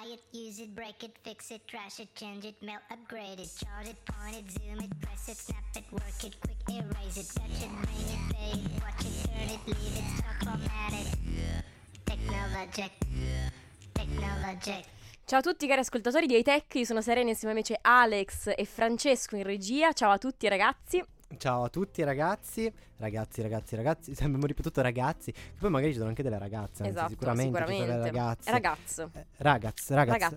Buy it, use it, break it, fix it, trash it, change it, melt, upgrade it, chart it, point it, zoom it, press it, snap it, work it, quick erase it, touch it, bring it, pay it, watch it, turn it, leave it, stop, format it. Technologic. Ciao a tutti cari ascoltatori di Hightech, io sono Serena insieme invece Alex e Francesco in regia. Ciao a tutti ragazzi. Ciao a tutti ragazzi, abbiamo ripetuto ragazzi, che poi magari ci sono anche delle ragazze, anzi, Esatto, sicuramente. Ci sono delle ragazze. Ragazzo. Ragaz.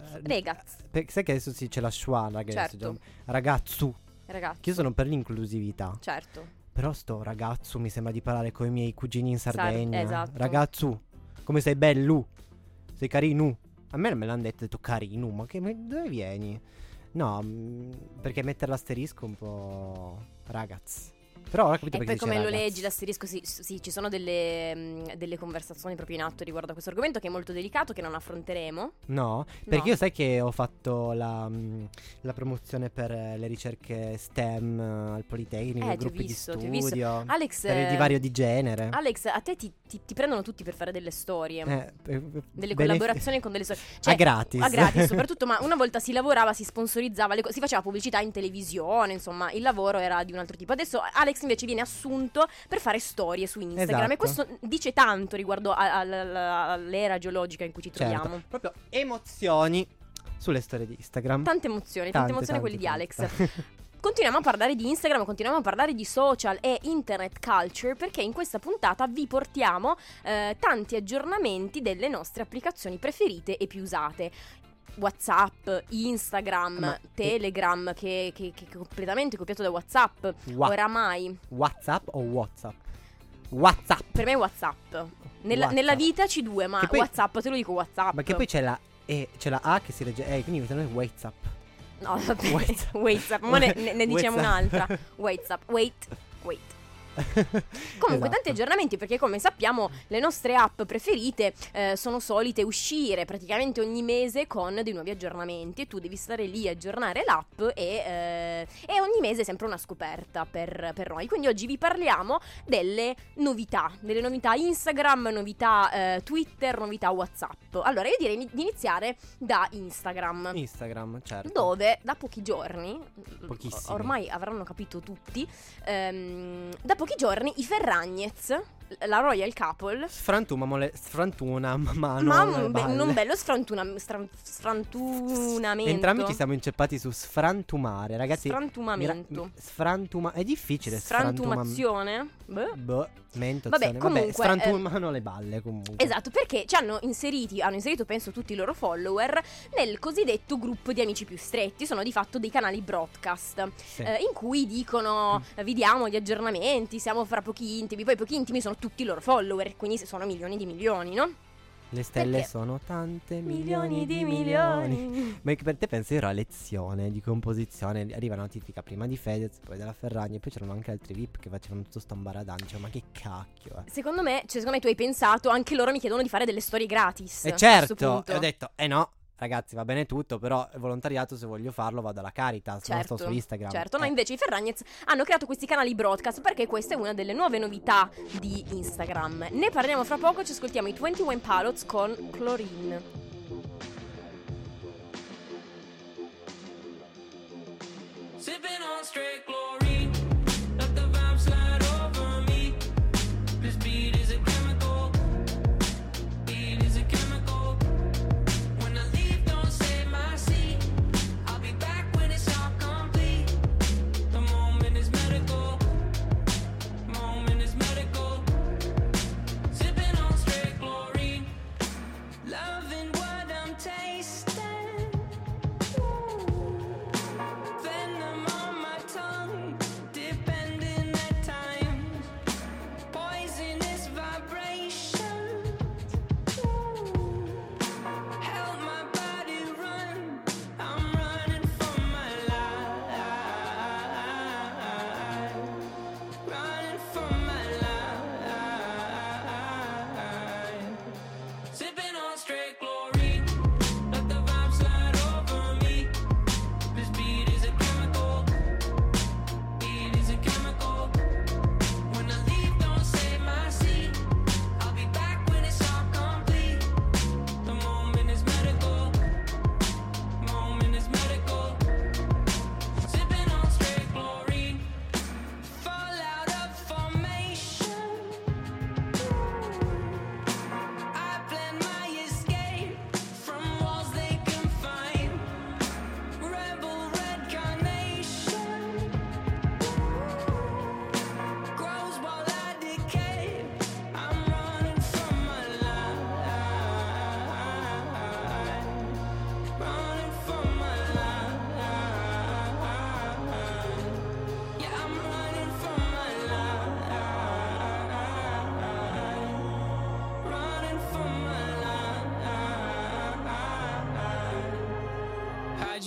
Sai che adesso c'è la schwa, ragazzi. Certo. Ragazzu. Ragazzo. Che io sono per l'inclusività. Certo. Però sto ragazzo mi sembra di parlare con i miei cugini in Sardegna. Esatto. Ragazzu, come sei bello? Sei carino? A me non me l'hanno detto carino, ma dove vieni? No, perché mettere l'asterisco un po' ragazz. Però ho capito e perché poi come dice lo ragazz. leggi l'asterisco, sì, ci sono delle conversazioni proprio in atto riguardo a questo argomento che è molto delicato, che non affronteremo. No, perché io sai che ho fatto la promozione per le ricerche STEM al Politecnico, gruppi di studio, Alex, per il divario di genere. Alex, a te ti prendono tutti per fare delle storie, delle bene- collaborazioni con delle storie, cioè, a gratis. A gratis soprattutto, ma una volta si lavorava, si sponsorizzava, si faceva pubblicità in televisione, insomma il lavoro era di un altro tipo. Adesso Alex invece viene assunto per fare storie su Instagram, Esatto. e questo dice tanto riguardo all'era geologica in cui ci troviamo. Certo, proprio emozioni sulle storie di Instagram. Tante emozioni quelli di tante. Alex. Continuiamo a parlare di Instagram, continuiamo a parlare di social e internet culture, perché in questa puntata vi portiamo tanti aggiornamenti delle nostre applicazioni preferite e più usate. WhatsApp, Instagram, Telegram che è completamente copiato da WhatsApp. Oramai WhatsApp o WhatsApp? WhatsApp. per me è WhatsApp. Nella vita C2, ma poi, WhatsApp te lo dico WhatsApp. Ma che poi c'è la A che si legge quindi non è WhatsApp. No, vabbè, WhatsApp, ma ne diciamo un'altra. WhatsApp, wait. Comunque Esatto. tanti aggiornamenti, perché come sappiamo le nostre app preferite sono solite uscire praticamente ogni mese con dei nuovi aggiornamenti, e tu devi stare lì a aggiornare l'app e ogni mese è sempre una scoperta per noi. Quindi oggi vi parliamo delle novità Instagram, novità Twitter, novità WhatsApp. Allora io direi di iniziare da Instagram, certo. dove da pochi giorni, Pochissimi. ormai avranno capito tutti, da pochi giorni i Ferragnez, la Royal Couple, non bello sfrantunamento. Entrambi ci siamo inceppati su sfrantumare, ragazzi. Sfrantumamento. È difficile. Sfrantumazione. Vabbè, comunque, sfrantumano le balle comunque. Esatto, perché hanno inserito penso tutti i loro follower nel cosiddetto gruppo di amici più stretti. Sono di fatto dei canali broadcast, Sì. in cui dicono vi diamo gli aggiornamenti, siamo fra pochi intimi. Poi pochi intimi sono tutti i loro follower, quindi sono milioni di milioni, no? Le stelle Perché? sono tante, Milioni di milioni. milioni. Ma per te penso io ero a lezione di composizione, arriva la notifica prima di Fedez, poi della Ferragni, e poi c'erano anche altri VIP che facevano tutto sto ambaradancio. Ma che cacchio, Secondo me tu hai pensato, anche loro mi chiedono di fare delle storie gratis. E a questo certo, punto. e ho detto, no, ragazzi, va bene tutto, però volontariato, se voglio farlo vado alla Caritas, non sto su Instagram. Certo, no, invece i Ferragnez hanno creato questi canali broadcast perché questa è una delle nuove novità di Instagram. Ne parliamo fra poco, ci ascoltiamo i 21 Pilots con Chlorine. Sipping on straight chlorine, let the vibe slide over me. This beat is a chemical, beat is a chemical. When I leave, don't save my seat. I'll be back when it's all complete. The moment is medical, moment is medical. Sipping on straight chlorine, loving what I'm tasting. Venom on my tongue.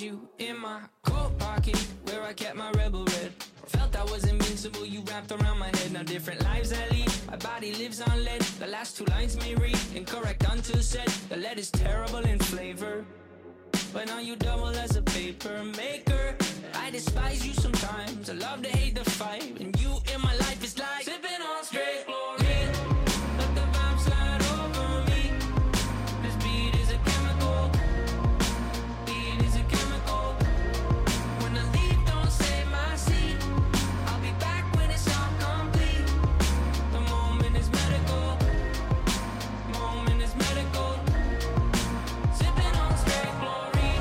you in my coat pocket where I kept my rebel red. Felt I was invincible, you wrapped around my head. Now different lives I lead, my body lives on lead. The last two lines may read incorrect until said. The lead is terrible in flavor, but now you double as a paper maker. I despise you sometimes, I love to hate the fight. And you in my life is like sipping on straight chlorine. Let the vibe slide over me. This beat is a chemical. Beat is a chemical. When the leaf don't save my seed, I'll be back when it's all complete. The moment is medical. Moment is medical. Sipping on straight chlorine.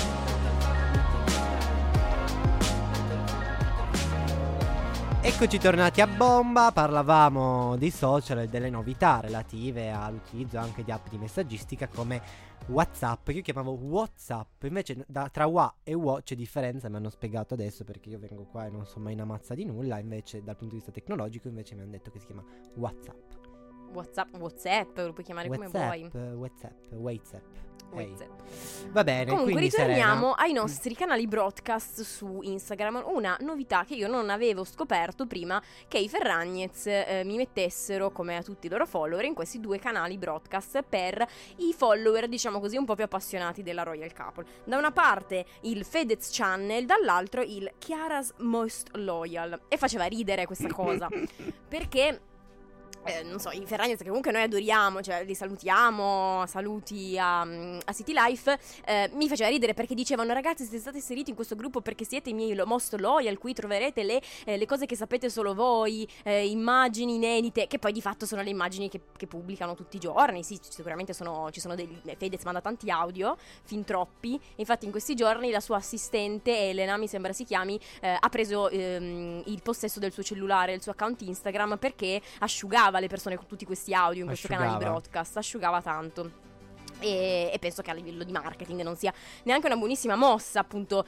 Eccoci tornati a bomba, parlavamo dei social e delle novità relative all'utilizzo anche di app di messaggistica come WhatsApp, che io chiamavo WhatsApp, invece tra Wa e Wo c'è differenza, mi hanno spiegato adesso perché io vengo qua e non so mai una mazza di nulla, invece dal punto di vista tecnologico invece mi hanno detto che si chiama WhatsApp. WhatsApp, lo puoi chiamare come vuoi. WhatsApp. WhatsApp. Va bene, Comunque quindi ritorniamo Serena, ai nostri canali broadcast su Instagram. Una novità che io non avevo scoperto prima che i Ferragnez mi mettessero, come a tutti i loro follower, in questi due canali broadcast per i follower, diciamo così, un po' più appassionati della Royal Couple. Da una parte il Fedez Channel, dall'altro il Chiara's Most Loyal. E faceva ridere questa cosa perché non so, i Ferragnez che comunque noi adoriamo, cioè li salutiamo, saluti a City Life, mi faceva ridere perché dicevano: ragazzi, siete stati inseriti in questo gruppo perché siete i miei most loyal, qui troverete le cose che sapete solo voi, immagini inedite, che poi di fatto sono le immagini che pubblicano tutti i giorni. Sì, sicuramente ci sono dei Fedez manda tanti audio, fin troppi. Infatti in questi giorni la sua assistente Elena, mi sembra si chiami, ha preso il possesso del suo cellulare, il suo account Instagram, perché asciugava le persone con tutti questi audio in questo canale di broadcast, asciugava tanto. E penso che a livello di marketing non sia neanche una buonissima mossa, appunto,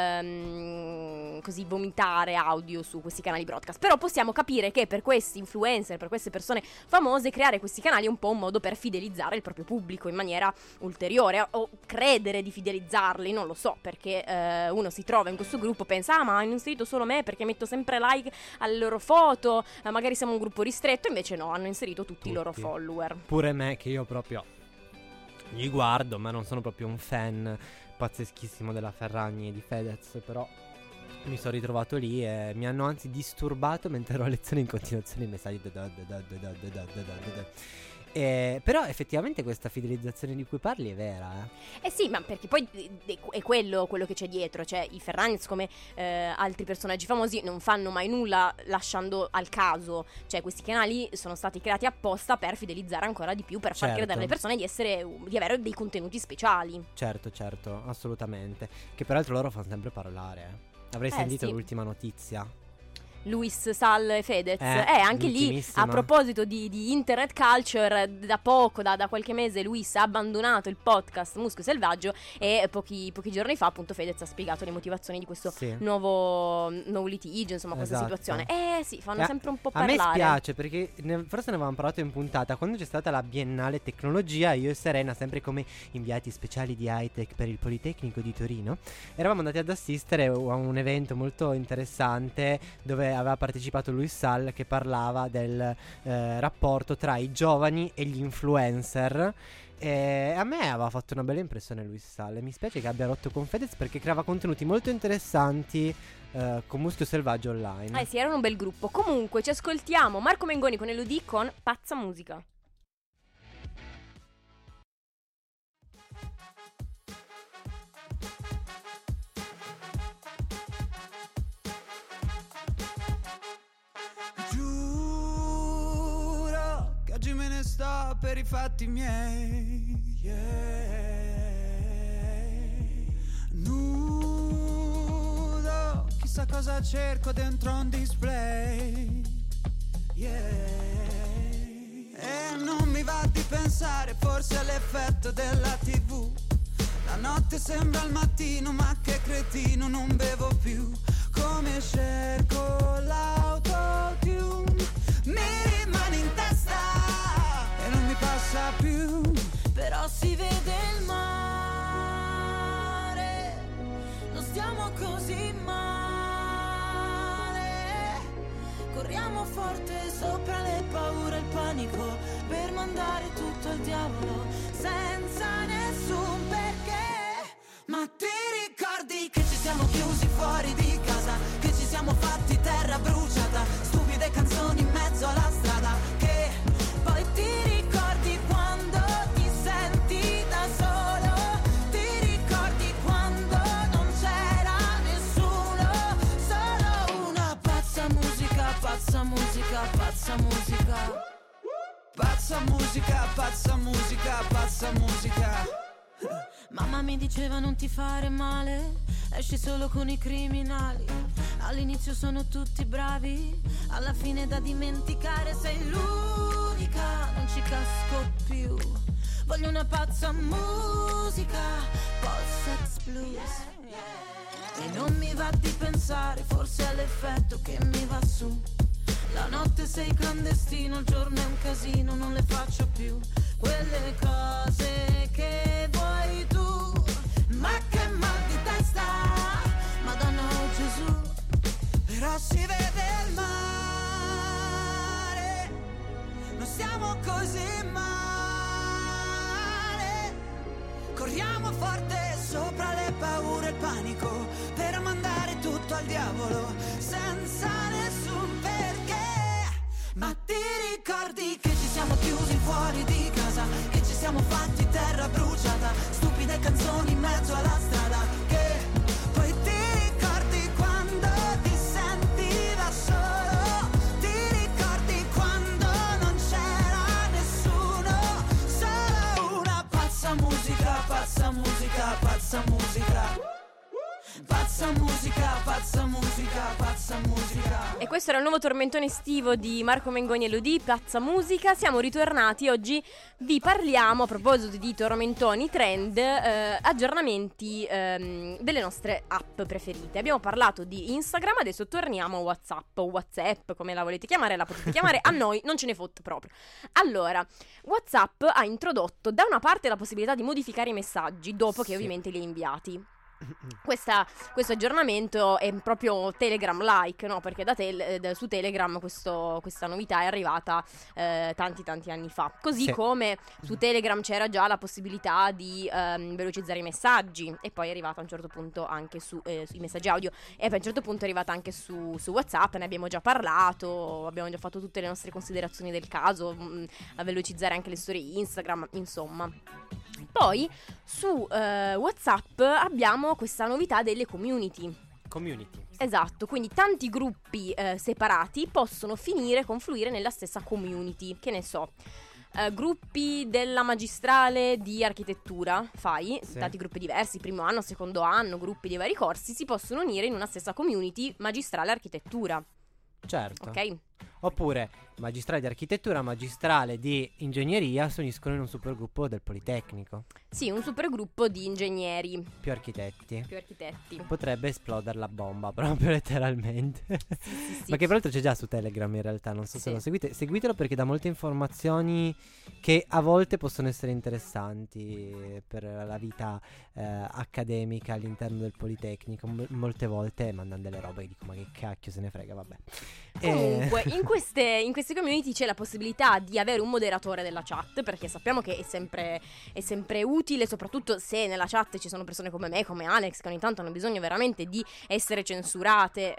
così vomitare audio su questi canali broadcast. Però possiamo capire che per questi influencer, per queste persone famose, creare questi canali è un po' un modo per fidelizzare il proprio pubblico in maniera ulteriore, o credere di fidelizzarli, non lo so, perché uno si trova in questo gruppo, pensa: ah, ma hanno inserito solo me perché metto sempre like alle loro foto, magari siamo un gruppo ristretto. Invece no, hanno inserito tutti i loro follower. Pure me, che io proprio li guardo, ma non sono proprio un fan pazzeschissimo della Ferragni e di Fedez, però mi sono ritrovato lì e mi hanno anzi disturbato mentre ero a lezione in continuazione i messaggi. Però effettivamente questa fidelizzazione di cui parli è vera, Eh sì, ma perché poi è quello che c'è dietro. Cioè i Ferragnez, come altri personaggi famosi, non fanno mai nulla lasciando al caso. Cioè questi canali sono stati creati apposta per fidelizzare ancora di più, per far credere alle persone di avere dei contenuti speciali. Certo, assolutamente. Che peraltro loro fanno sempre parlare. Avrei sentito sì. L'ultima notizia. Luis, Sal e Fedez, anche lì, a proposito di internet culture, da poco, da qualche mese Luis ha abbandonato il podcast Muschio Selvaggio e pochi giorni fa appunto Fedez ha spiegato le motivazioni di questo nuovo litigio, insomma, questa situazione. Sì, fanno sempre un po' parlare. A me spiace perché forse ne avevamo parlato in puntata, quando c'è stata la Biennale Tecnologia, io e Serena, sempre come inviati speciali di high-tech per il Politecnico di Torino, eravamo andati ad assistere a un evento molto interessante dove aveva partecipato Luis Sal, che parlava del rapporto tra i giovani e gli influencer. E a me aveva fatto una bella impressione Luis Sal. Mi spiace che abbia rotto con Fedez perché creava contenuti molto interessanti con Muschio Selvaggio online. Sì, erano un bel gruppo. Comunque ci ascoltiamo Marco Mengoni con Elodie con Pazza Musica. Oggi me ne sto per i fatti miei, nudo, chissà cosa cerco dentro un display, e non mi va di pensare, forse all'effetto della TV. La notte sembra il mattino, ma che cretino, non bevo più. Come cerco l'autotune, mi rimane in testa e non mi passa più. Però si vede il mare stiamo così male. Corriamo forte sopra le paure e il panico per mandare tutto al diavolo senza nessun perché. Ma ti ricordi che ci siamo chiusi fuori di casa, che ci siamo fatti terra bruciata, stupide canzoni in mezzo alla strada, che poi ti ricordi quando ti senti da solo, ti ricordi quando non c'era nessuno, solo una pazza musica, pazza musica, pazza musica. Pazza musica, pazza musica, pazza musica. Mamma mi diceva non ti fare male, esci solo con i criminali. All'inizio sono tutti bravi, alla fine da dimenticare sei l'unica, non ci casco più. Voglio una pazza musica, post-sex blues. E non mi va di pensare, forse è l'effetto che mi va su. La notte sei clandestino, il giorno è un casino, non le faccio più quelle cose che vuoi tu. Ma che mal di testa, Madonna oh Gesù. Però si vede il mare, non stiamo così male. Corriamo forte sopra le paure e il panico per mandare tutto al diavolo senza nessun perché. Ma ti ricordi che ci siamo chiusi fuori di casa, che ci siamo fatti terra bruciata, stupide canzoni in mezzo alla strada, che poi ti ricordi quando ti senti da solo, ti ricordi quando non c'era nessuno, solo una pazza musica, pazza musica, pazza musica. Pazza musica, pazza musica, pazza musica. E questo era il nuovo tormentone estivo di Marco Mengoni e Elodie, Pazza Musica. Siamo ritornati, oggi vi parliamo, a proposito di tormentoni, trend, aggiornamenti delle nostre app preferite. Abbiamo parlato di Instagram, adesso torniamo a WhatsApp o WhatsApp, come la volete chiamare, la potete chiamare, a noi non ce ne fotte proprio. Allora, WhatsApp ha introdotto da una parte la possibilità di modificare i messaggi dopo che ovviamente li hai inviati. Questo aggiornamento è proprio Telegram-like, no? Perché su Telegram questa novità è arrivata tanti anni fa. Così come su Telegram c'era già la possibilità di velocizzare i messaggi, e poi è arrivata a un certo punto anche sui messaggi audio, e poi a un certo punto è arrivata anche su WhatsApp. Ne abbiamo già parlato, abbiamo già fatto tutte le nostre considerazioni del caso, a velocizzare anche le storie Instagram, insomma. Poi su WhatsApp abbiamo questa novità delle community. Esatto, quindi tanti gruppi separati possono confluire nella stessa community. Che ne so, gruppi della magistrale di architettura, tanti gruppi diversi, primo anno, secondo anno, gruppi di vari corsi, si possono unire in una stessa community magistrale architettura. Certo. Ok. Oppure magistrale di architettura, magistrale di ingegneria si uniscono in un supergruppo del Politecnico. Sì, un supergruppo di ingegneri. Più architetti. Potrebbe esplodere la bomba, proprio letteralmente. Sì. Ma che peraltro c'è già su Telegram in realtà, non so se lo seguite. Seguitelo perché dà molte informazioni che a volte possono essere interessanti per la vita accademica all'interno del Politecnico. Molte volte mandano delle robe e dico ma che cacchio se ne frega, vabbè. Comunque, in queste community c'è la possibilità di avere un moderatore della chat, perché sappiamo che è sempre utile, soprattutto se nella chat ci sono persone come me, come Alex, che ogni tanto hanno bisogno veramente di essere censurate.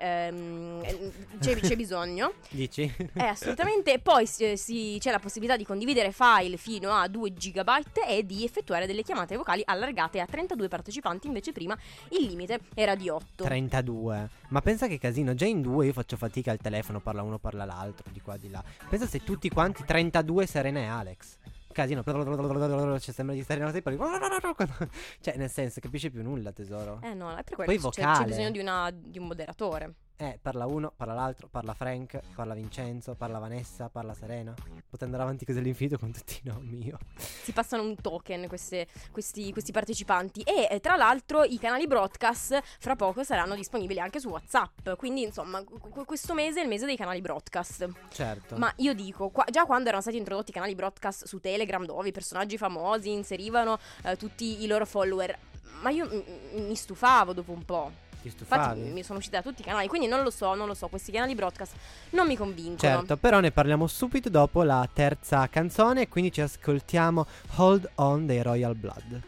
C'è bisogno. Dici? Assolutamente. Poi c'è la possibilità di condividere file fino a 2 GB e di effettuare delle chiamate vocali allargate a 32 partecipanti, invece prima il limite era di 8. 32. Ma pensa che casino, già in 2 io faccio fatica al telefono, parla uno, parla l'altro, di qua di là. Pensa se tutti quanti 32 Serena e Alex. Casino, cioè sembra di stare nei nostri cioè nel senso, capisce più nulla, tesoro. No, è per quello. Poi c'è vocale. bisogno di un moderatore. Parla uno, parla l'altro, parla Frank, parla Vincenzo, parla Vanessa, parla Serena. Potete andare avanti così all'infinito con tutti i nomi io. Si passano un token questi partecipanti. E tra l'altro i canali broadcast fra poco saranno disponibili anche su WhatsApp. Quindi insomma questo mese è il mese dei canali broadcast. Certo. Ma io dico, già quando erano stati introdotti i canali broadcast su Telegram, dove i personaggi famosi inserivano tutti i loro follower, ma io mi stufavo dopo un po'. Ti Infatti stufavi? mi sono uscita da tutti i canali, quindi non lo so, questi canali broadcast non mi convincono. Certo, però ne parliamo subito dopo la terza canzone, quindi ci ascoltiamo Hold On dei Royal Blood.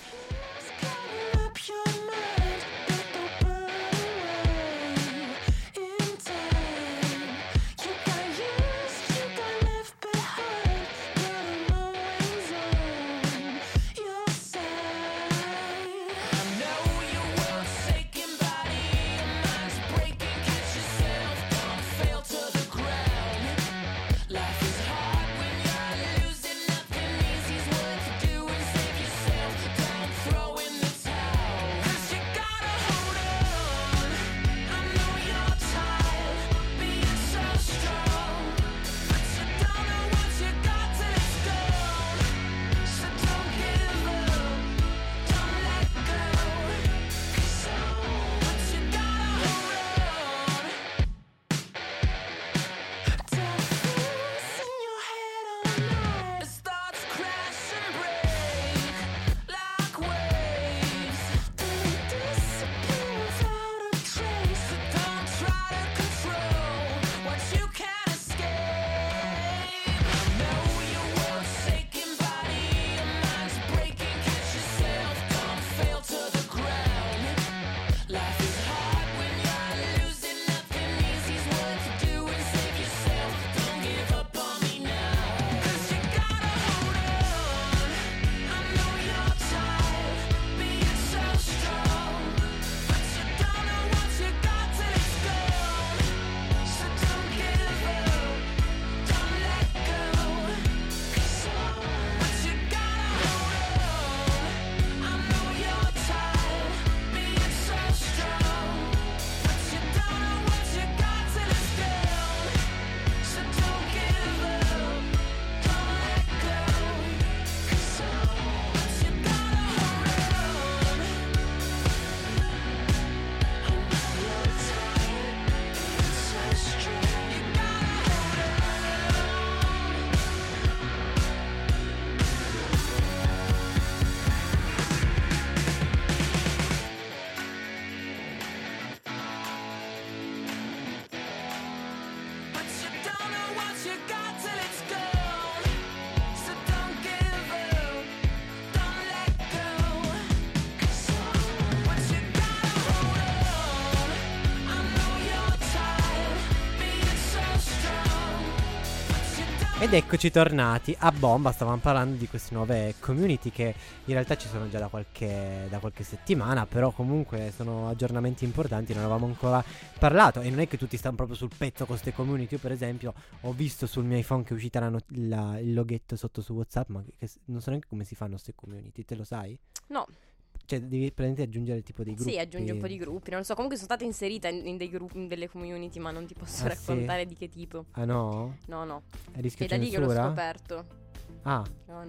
Ed eccoci tornati a bomba. Stavamo parlando di queste nuove community che in realtà ci sono già da qualche settimana, però comunque sono aggiornamenti importanti, non avevamo ancora parlato. E non è che tutti stanno proprio sul pezzo con queste community. Io per esempio ho visto sul mio iPhone che è uscita il loghetto sotto su WhatsApp, ma non so neanche come si fanno queste community, te lo sai? No. Cioè devi praticamente aggiungere tipo dei gruppi. Sì, aggiungi un po' di gruppi, non lo so. Comunque sono stata inserita in dei gruppi, in delle community, ma non ti posso Ah, raccontare di che tipo. Ah no? No. A rischio È da lì che l'ho censura? scoperto. Ah. No,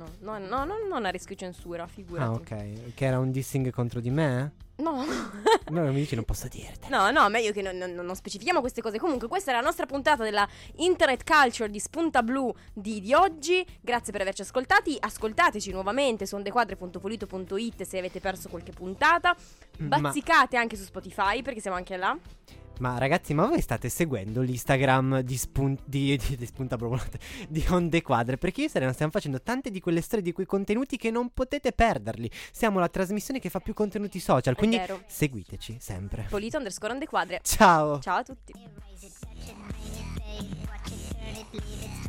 non a rischio censura, figurati. Ah, ok. Che era un dissing contro di me? No. No, non mi dici non posso dirtelo. No, meglio che non specifichiamo queste cose. Comunque questa è la nostra puntata della Internet Culture di Spunta Blu di oggi. Grazie per averci ascoltati. Ascoltateci nuovamente su ondequadre.polito.it se avete perso qualche puntata. Bazzicate anche su Spotify perché siamo anche là. Ma ragazzi, ma voi state seguendo l'Instagram di Spunta Blu, di Onde Quadre? Perché io stiamo facendo tante di quelle storie, di quei contenuti che non potete perderli. Siamo la trasmissione che fa più contenuti social, quindi vero. seguiteci sempre. Polito_Ondequadre. Ciao. Ciao a tutti. Erase it, touch it, bring it, fade, watch it, turn it, leave it,